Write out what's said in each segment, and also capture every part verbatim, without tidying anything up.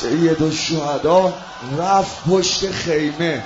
سید الشهدا رفت پشت خیمه،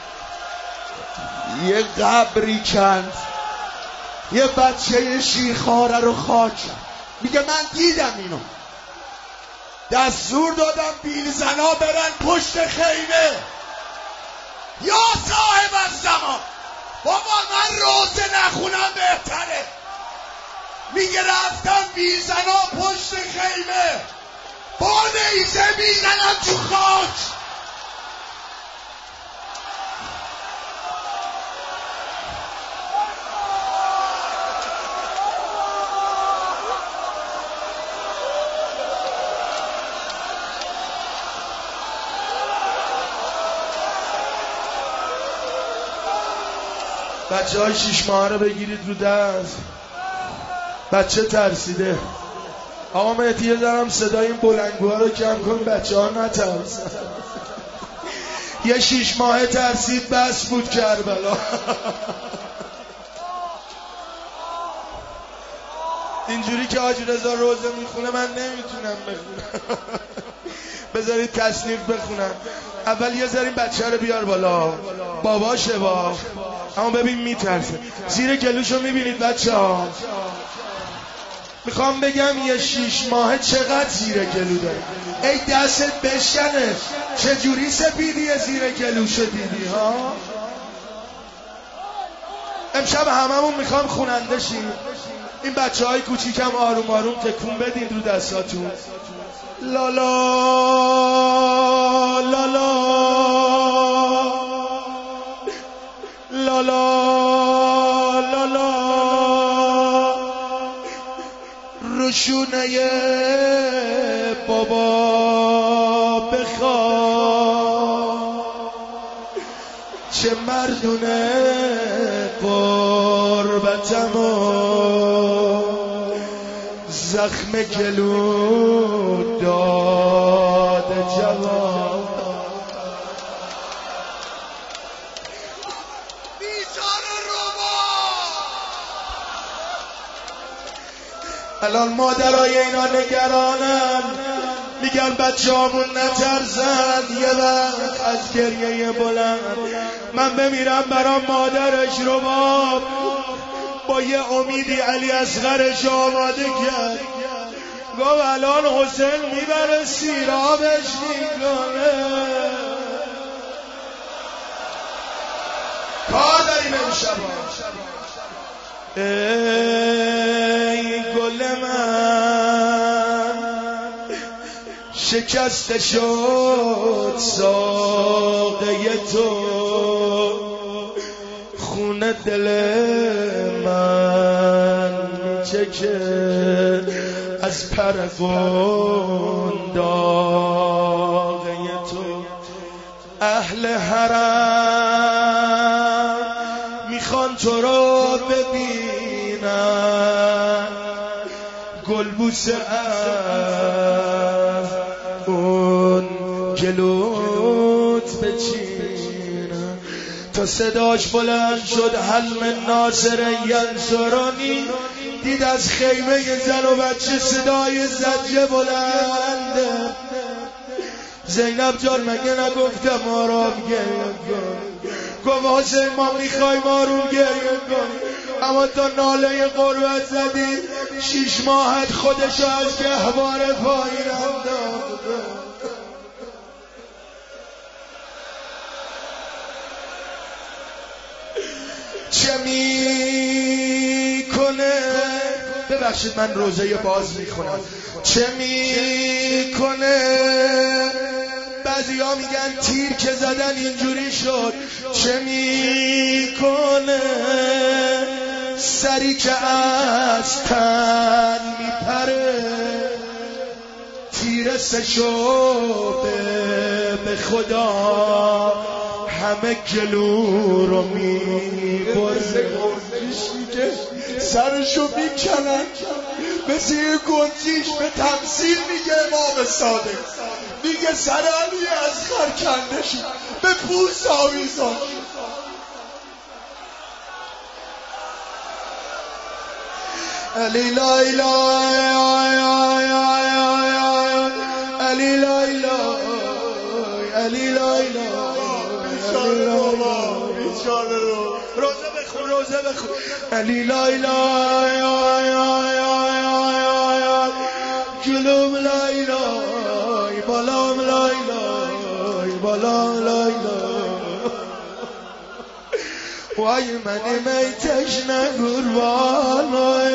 یه قبری کند، یه بچه شیرخواره رو خاک کرد. میگه من دیدم اینو، دستور دادم بیلزنا برن پشت خیمه. یا صاحب الزمان، بابا من روزه نخونم بهتره. میگه رفتم بیلزنا پشت خیمه، با نیزه میزنم تو خاک. بچه های شیش ماه رو بگیرید رو دست. بچه ترسیده. آقا مهدی دارم صدای این بلنگوها رو کم کن، بچه ها نترسن. یه شیش ماه ترسید، بس بود کربلا. اینجوری که حاجی رضا روزه میخونه من نمیتونم بخونم. بذارید تصنیف بخونم. اول یه ذره این بچه رو بیار بالا، باباشه با اما ببین میترسه. زیر گلوشو میبینید بچه ها؟ میخوام بگم یه شیش ماهه چقدر زیر گلو داره. ای دستت بشکنه، چجوری سپیدیه زیر گلوشو دیدی ها؟ امشب هممون میخوام خوننده شیم. این بچه های کوچیکم آروم آروم تکون بدین رو دستاتون. لالا لالا لالا لالا، روشونه بابا بخواه، چه مردونه قربتمو زخم گلو داده جواب. الان مادرای اینا نگرانن، میگن بچه همون نترسن یه وقت از گریه بلند من بمیرم برام مادرش رو باب با یه امیدی علی اصغرش آماده کرد. گفت الان حسین میبره سیرابش میکنه. کار داریم امشب. ای گل من شکسته شد ساقه تو، خونه دل من میچکه از پرگون داغه تو. اهل حرم میخوان تو رو ببینن، گلبوسه از اون جلوت بچینن. تا صداش بلند شد حلم ناصر ینصرانی، دید از خیمه زن و بچه صدای زجه بلنده. زینب جان مگه نگفتم آرام گریه کن؟ گفت حسین ما میخوایم آروم گریه کنیم، اما تا ناله قربت زدی شیش ماهت خودشو از گهواره پایین انداخته. چه میکنه؟ ببخشید من روزه باز میخونم. چه میکنه؟ بعضی ها میگن تیر که زدن اینجوری شد. چه میکنه؟ سری که از تن میپره، تیر سه شده به خدا همه گلو رو میبره. که سرشو میکنن مثل یه گنجیش به تمثیل میگه امام صادق، میگه سر علی اصغر کنده شد به پوست آویزان. علی لا اله علی لا اله لای علی لای لای بیچاره رو روزه بخون روزه بخون علی لای لای جلوم لای لای بالام لای لای بالام لای لای وای من می تشنه قربان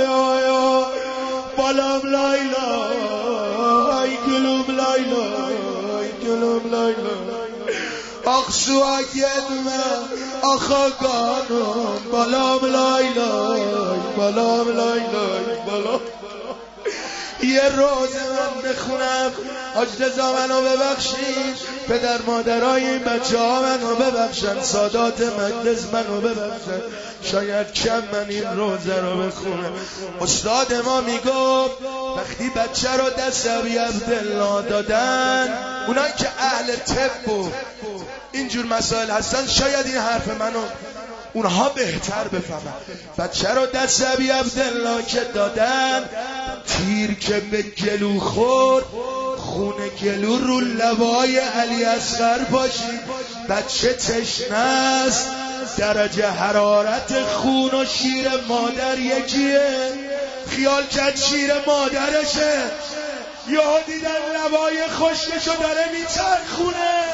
بالام لای لای گلوم لای لای گلوم لای لای اخسو اگدمه آخاگانم بالام لای لای بالام لای لای بالام یه روز من بخونم حاج رضا منو ببخشید پدر مادرای این بچه ها منو ببخشن سادات مجلس منو ببخشن شاید کم من این روزه رو بخونم استاد ما میگفت وقتی بچه رو دست ابی عبدالله دادن اونایی که اهل طب و اینجور مسائل هستن شاید این حرف منو اونها بهتر بفهمن بچه رو دست ابی عبدالله که دادن تیر که به گلو خورد خون گلو رو لبای علی اصغر باشی بچه تشنه است درجه حرارت خون و شیر مادر یکیه خیال کرد شیر مادرشه یهو دیدن لبای خشکشو داره میچرخونه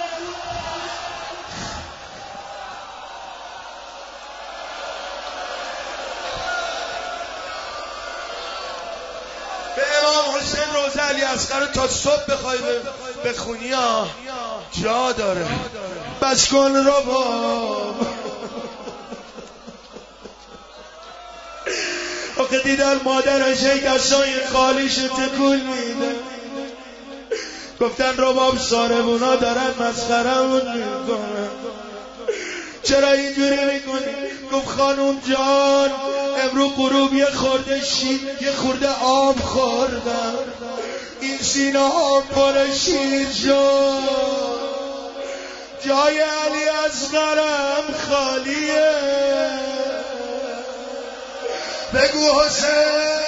به امام حسین روزه علی اصغر رو تا صبح بخوای بخونی ها جا داره بس کن رو باب آخه دیدن مادرش ای دستای خالیش تکون میده گفتن رباب ساربونا دارن مسخرمون میکنن چرا اینجوری میکنی؟ گفت خانوم جان امرو غروب یه خورده شیر یه خورده آب خوردم این سینه آب پر شیر شد جای علی اصغرم خالیه بگو حسین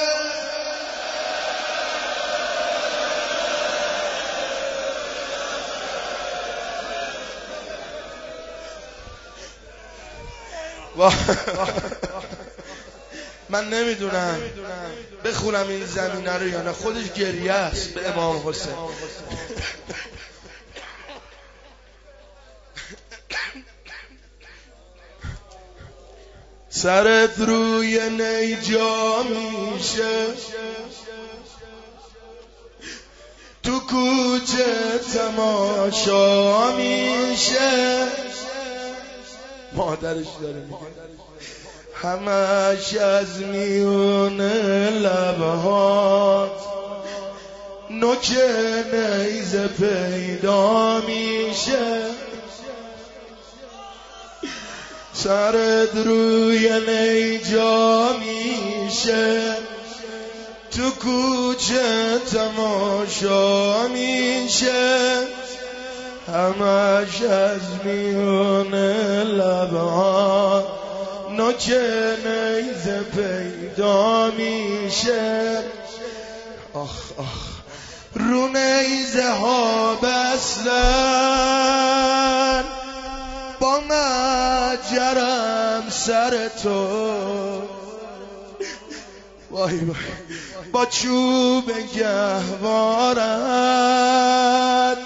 من نمیدونم بخونم این زمینه رو یا نه خودش گریه است به امام حسین سرت روی نیجا میشه تو کوچه تماشا میشه مادرش داره میگه همش از میون لبهات نوک نیزه پیدا میشه سرت روی نیجا میشه تو کوچه تماشا میشه همش از میون لبها نوک نیزه پیدا میشه آخ آخ رو نیزه ها بستن با مجرم سر تو وای وای با چوب گهوارت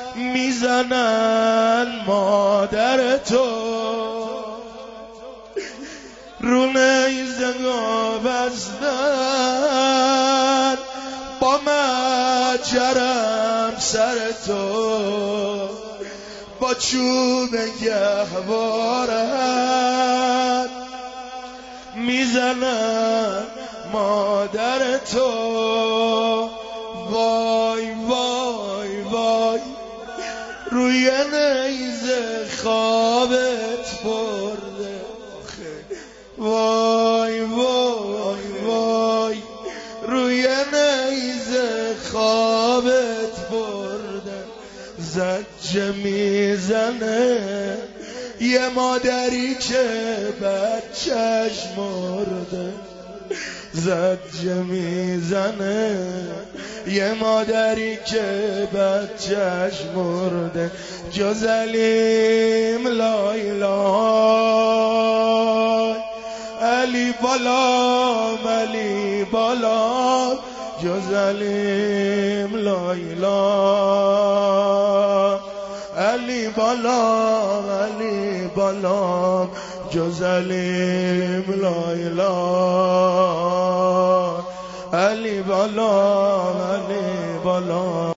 میزنن مادر تو رو نیزه ها بستن با مجرم سر تو با چوب گهوارت میزنن مادر تو وای وای وای روی نیزه خوابت برده وای وای وای روی نیزه خوابت برده زجه میزنه یه مادری که بچهش مرده زجه میزنه، یه مادری که بچهش مرده جز علیم لای لای، علی بالا علی بالا جز علیم لای لای، علی بالا علی بالا جز علیم لای لای، علی بالا علی بالا.